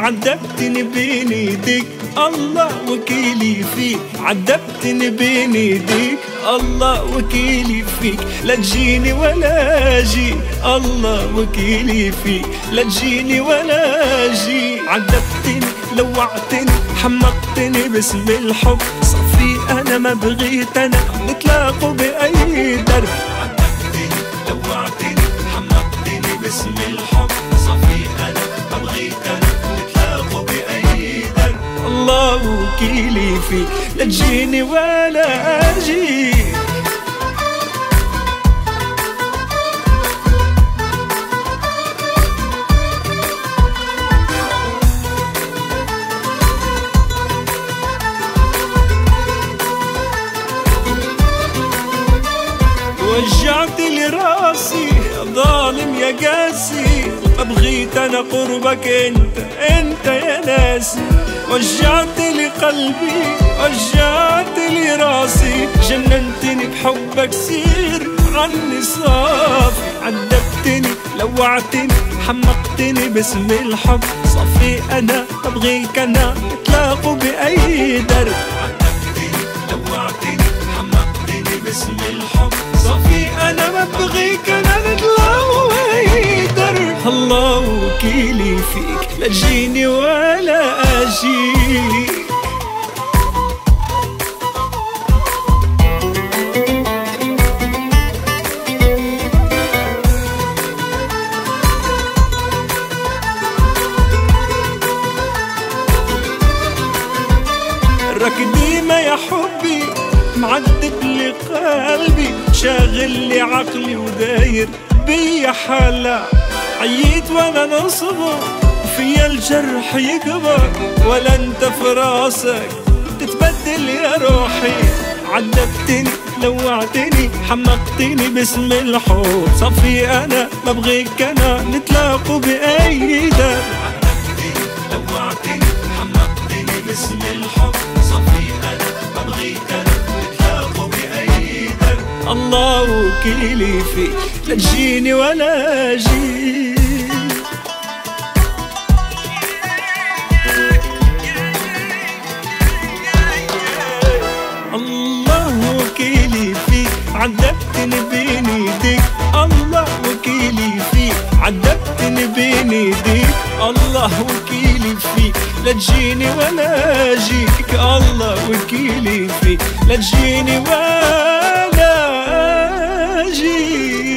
عذبتني بين ايديك، الله وكيلي فيك. عذبتني بين ايديك، الله وكيلي فيك. لا تجيني ولا اجي، الله وكيلي فيك. لا تجيني ولا اجي. عذبتني لوعتني حمقتني باسم الحب، صفي انا ما بغيت انا نتلاقوا باي درب. عذبتني لوعتني حمقتني باسم الحب، صفي انا ما بغيت انا نتلاقوا باي درب. الله وكيلي فيك. لا تجيني ولا اجي. وجعت لي راسي ظالم يا قاسي، ما بغيت انا قربك انت يا ناسي. وجعت لي قلبي وجعت لي راسي، جننتني بحبك سير عني صافي. عذبتني لوعتني حمقتني باسم الحب، صفي انا ما بغيك انا نتلاقوا باي درب. عذبتني لوعتني حمقتني باسم الحب، صفي انا ما بغيك انا نتلاقوا باي درب. الله وكيلي فيك. لا تجيني ولا اجيك. راك ديما يا حبي معذب لي قلبي، شاغل لي عقلي وداير بيا حالة. عييت وانا نصبر فيا الجرح يكبر، ولا انت في راسك تتبدل يا روحي. عذبتني لوعتني حمقتني باسم الحب، صفي انا ما بغيك انا نتلاقوا باي درب. عذبتني لوعتني حمقتني باسم الحب، صفي انا ما بغيك انا نتلاقوا باي درب. الله وكيلي فيك. لا تجيني ولا اجي. الله وكيلي فيك. عذبتني بين ايديك، الله وكيلي فيك. عذبتني بين ايديك، الله وكيلي فيك. لا تجيني ولا اجيك، الله وكيلي فيك. لا تجيني ولا اجيك.